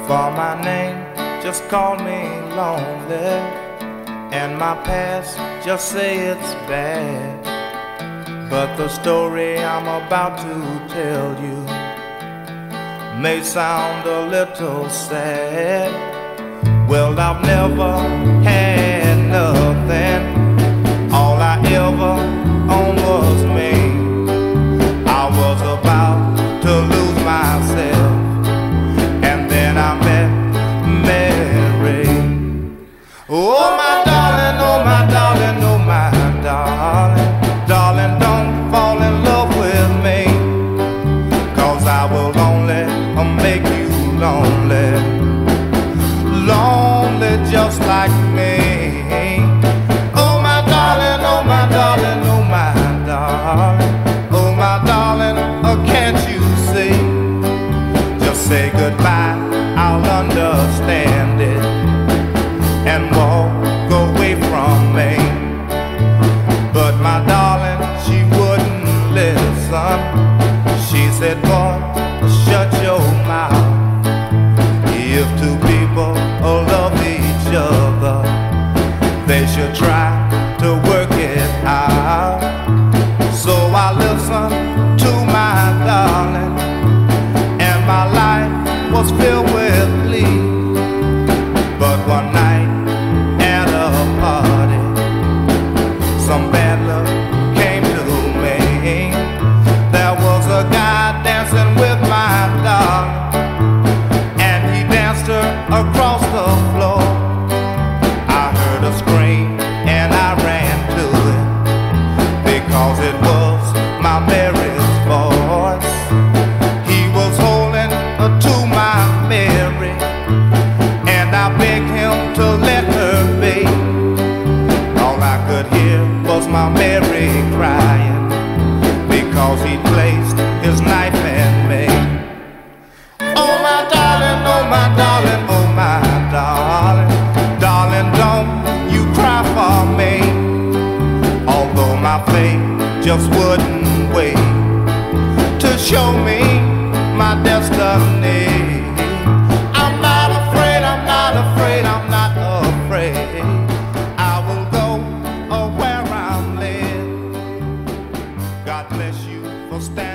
For my name, just call me lonely, and my past, just say it's bad. But the story I'm about to tell you may sound a little sad. Well, I've never had nothing. All I ever owned was me. I was about to lose myself, and then I met Mary. Oh my darling, oh my darling, oh my darling. Darling, don't fall in love with me, 'cause I will only make you lonely. Lonely just like me. Oh my darling, oh my darling, oh my darling. Oh my darling, oh can't you see? Just say goodbye, I'll understand it, and walk away from me. But my darling, she wouldn't listen. She said, boy, shut your mouth. If two people love each other, they should try to work it out. So I listened to my darling, and my life was filled with glee. But one night at a party, some bad luck came to me. There was a guy dancing with my darling, and he danced her across the floor. I heard her scream and I ran to it, because it was my Mary's voice. He was holding to my Mary, and I begged him to let her be. All I could hear was my Mary crying, because he placed his knife in me. Oh my darling, oh my darling, oh my darling. Darling, don't you cry for me, although my fate just wouldn't wait to show me my destiny. I'm not afraid, I'm not afraid, I'm not afraid. I will go where I'm led. God bless you for standing.